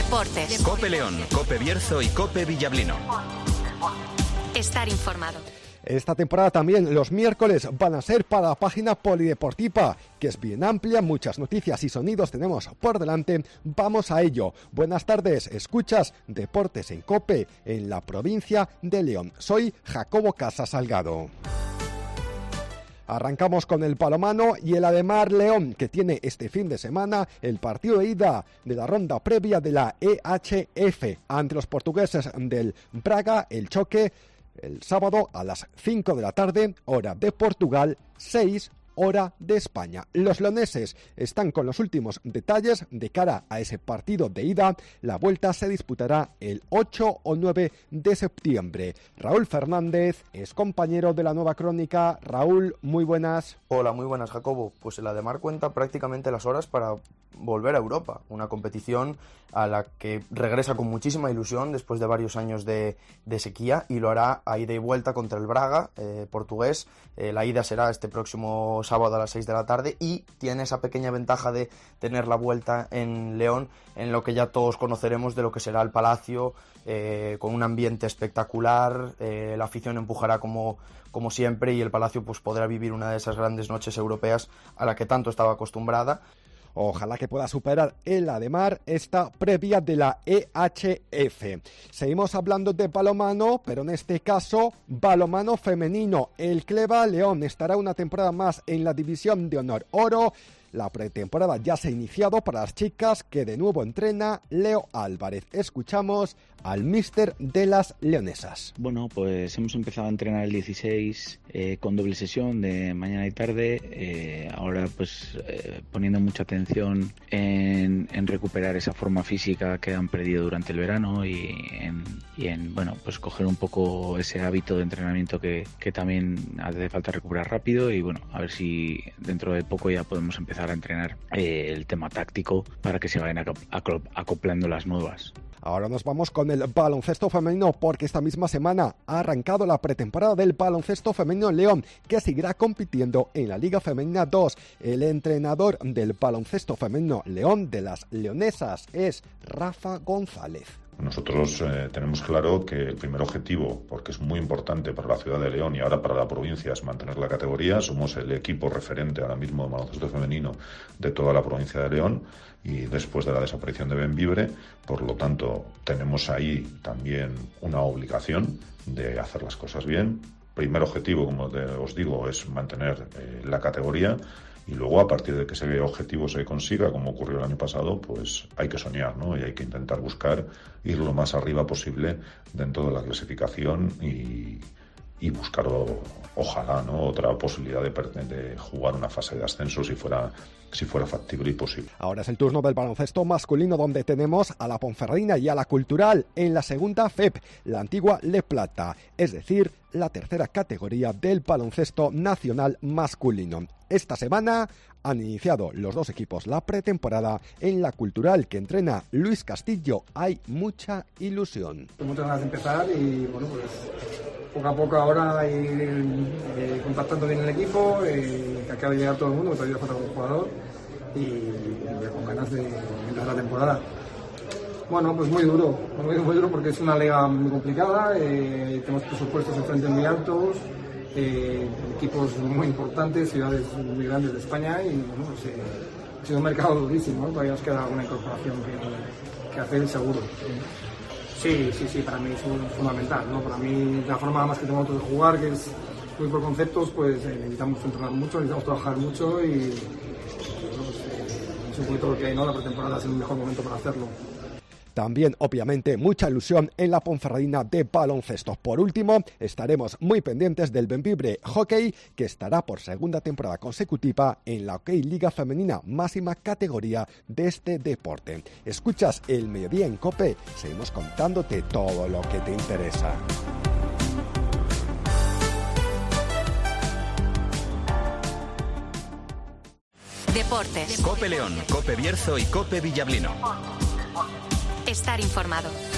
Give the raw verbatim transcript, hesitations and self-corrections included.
Deportes. COPE León, COPE Bierzo y COPE Villablino. Estar informado. Esta temporada también los miércoles van a ser para la página polideportiva, que es bien amplia, muchas noticias y sonidos tenemos por delante. Vamos a ello. Buenas tardes, escuchas Deportes en COPE en la provincia de León. Soy Jacobo Casas Salgado. Arrancamos con el balonmano y el Ademar León, que tiene este fin de semana el partido de ida de la ronda previa de la E H F ante los portugueses del Braga. El choque el sábado a las cinco de la tarde, hora de Portugal, seis hora de España. Los leoneses están con los últimos detalles de cara a ese partido de ida. La vuelta se disputará el ocho o nueve de septiembre. Raúl Fernández es compañero de la Nueva Crónica. Raúl, muy buenas. Hola, muy buenas, Jacobo. Pues el Ademar cuenta prácticamente las horas para volver a Europa, una competición a la que regresa con muchísima ilusión después de varios años de, de sequía, y lo hará a ida y vuelta contra el Braga, eh, portugués. Eh, la ida será este próximo sábado a las seis de la tarde y tiene esa pequeña ventaja de tener la vuelta en León, en lo que ya todos conoceremos de lo que será el Palacio, eh, con un ambiente espectacular. Eh, la afición empujará como, como siempre, y el Palacio pues podrá vivir una de esas grandes noches europeas a la que tanto estaba acostumbrada. Ojalá que pueda superar el Ademar esta previa de la E H F. Seguimos hablando de balonmano, pero en este caso balonmano femenino. El Cleva León estará una temporada más en la División de Honor Oro. La pretemporada ya se ha iniciado para las chicas, que de nuevo entrena Leo Álvarez. Escuchamos al míster de las leonesas. Bueno, pues hemos empezado a entrenar el dieciséis eh, con doble sesión de mañana y tarde. Eh, ahora pues eh, poniendo mucha atención en, en recuperar esa forma física que han perdido durante el verano y en, y en bueno, pues coger un poco ese hábito de entrenamiento que, que también hace falta recuperar rápido, y bueno, a ver si dentro de poco ya podemos empezar a entrenar eh, el tema táctico para que se vayan acoplando las nuevas. Ahora nos vamos con el baloncesto femenino, porque esta misma semana ha arrancado la pretemporada del baloncesto femenino León, que seguirá compitiendo en la Liga Femenina dos. El entrenador del baloncesto femenino León, de las leonesas, es Rafa González. Nosotros eh, tenemos claro que el primer objetivo, porque es muy importante para la ciudad de León y ahora para la provincia, es mantener la categoría. Somos el equipo referente ahora mismo de baloncesto femenino de toda la provincia de León, y después de la desaparición de Bembibre, por lo tanto tenemos ahí también una obligación de hacer las cosas bien. Primer objetivo, como te, os digo, es mantener eh, la categoría. Y luego, a partir de que ese objetivo se consiga, como ocurrió el año pasado, pues hay que soñar, ¿no? Y hay que intentar buscar ir lo más arriba posible dentro de la clasificación y, y buscar, o, ojalá, ¿no?, otra posibilidad de, de jugar una fase de ascenso si fuera, si fuera factible y posible. Ahora es el turno del baloncesto masculino, donde tenemos a la Ponferradina y a la Cultural en la segunda F E P, la antigua Le Plata, es decir, la tercera categoría del baloncesto nacional masculino. Esta semana han iniciado los dos equipos la pretemporada. En la Cultural, que entrena Luis Castillo, hay mucha ilusión. Muchas ganas de empezar y bueno, pues poco a poco ahora ir eh, contactando bien el equipo, eh, que acaba de llegar todo el mundo, que todavía falta un jugador, y, y con ganas de empezar la temporada. Bueno, pues muy duro, muy, muy duro porque es una liga muy complicada, eh, tenemos presupuestos enfrente muy altos, eh, equipos muy importantes, ciudades muy grandes de España, y bueno, pues, eh, ha sido un mercado durísimo, ¿no? Todavía nos queda alguna incorporación que, que hacer seguro. Sí, sí, sí, para mí es fundamental, ¿no? Para mí la forma además que tengo nosotros de jugar, que es muy por conceptos, pues eh, necesitamos entrenar mucho, necesitamos trabajar mucho, y bueno, pues, eh, es un poquito lo que hay, ¿no? La pretemporada es el mejor momento para hacerlo. También, obviamente, mucha ilusión en la Ponferradina de baloncesto. Por último, estaremos muy pendientes del Bembibre Hockey, que estará por segunda temporada consecutiva en la Hockey Liga Femenina, máxima categoría de este deporte. Escuchas El Mediodía en COPE, seguimos contándote todo lo que te interesa. Deportes. COPE León, COPE Bierzo y COPE Villablino. Estar informado.